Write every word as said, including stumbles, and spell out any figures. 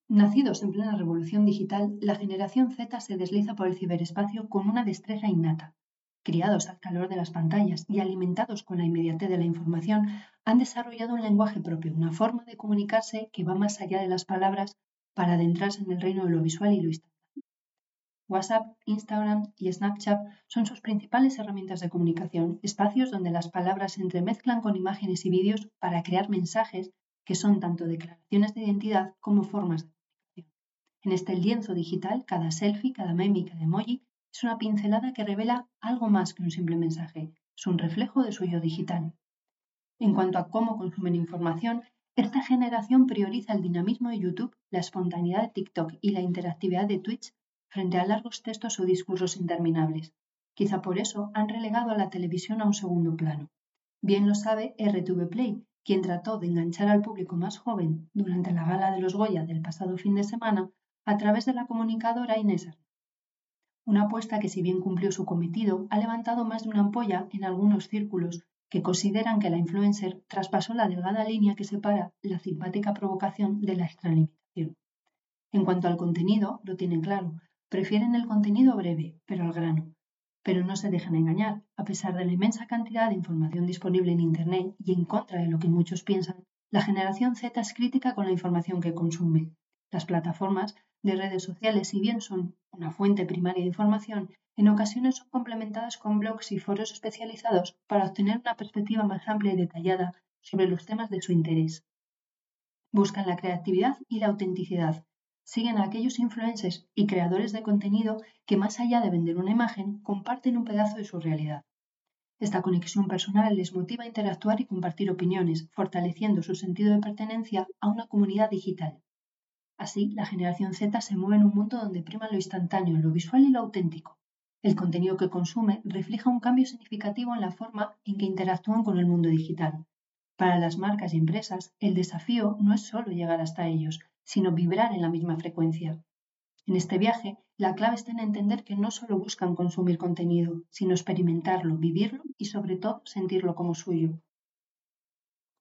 Nacidos en plena revolución digital, la generación Z se desliza por el ciberespacio con una destreza innata. Criados al calor de las pantallas y alimentados con la inmediatez de la información, han desarrollado un lenguaje propio, una forma de comunicarse que va más allá de las palabras para adentrarse en el reino de lo visual y lo instantáneo. WhatsApp, Instagram y Snapchat son sus principales herramientas de comunicación, espacios donde las palabras se entremezclan con imágenes y vídeos para crear mensajes que son tanto declaraciones de identidad como formas de comunicación. En este lienzo digital, cada selfie, cada meme y cada emoji es una pincelada que revela algo más que un simple mensaje, es un reflejo de su yo digital. En cuanto a cómo consumen información, esta generación prioriza el dinamismo de YouTube, la espontaneidad de TikTok y la interactividad de Twitch frente a largos textos o discursos interminables. Quizá por eso han relegado a la televisión a un segundo plano. Bien lo sabe R T V Play, quien trató de enganchar al público más joven durante la gala de los Goya del pasado fin de semana a través de la comunicadora Inés Arriola. Una apuesta que, si bien cumplió su cometido, ha levantado más de una ampolla en algunos círculos que consideran que la influencer traspasó la delgada línea que separa la simpática provocación de la extralimitación. En cuanto al contenido, lo tienen claro, prefieren el contenido breve, pero al grano. Pero no se dejan engañar, a pesar de la inmensa cantidad de información disponible en Internet y en contra de lo que muchos piensan, la generación Z es crítica con la información que consume. Las plataformas de redes sociales, si bien son una fuente primaria de información, en ocasiones son complementadas con blogs y foros especializados para obtener una perspectiva más amplia y detallada sobre los temas de su interés. Buscan la creatividad y la autenticidad. Siguen a aquellos influencers y creadores de contenido que, más allá de vender una imagen, comparten un pedazo de su realidad. Esta conexión personal les motiva a interactuar y compartir opiniones, fortaleciendo su sentido de pertenencia a una comunidad digital. Así, la generación Z se mueve en un mundo donde prima lo instantáneo, lo visual y lo auténtico. El contenido que consume refleja un cambio significativo en la forma en que interactúan con el mundo digital. Para las marcas y empresas, el desafío no es solo llegar hasta ellos, sino vibrar en la misma frecuencia. En este viaje, la clave está en entender que no solo buscan consumir contenido, sino experimentarlo, vivirlo y, sobre todo, sentirlo como suyo.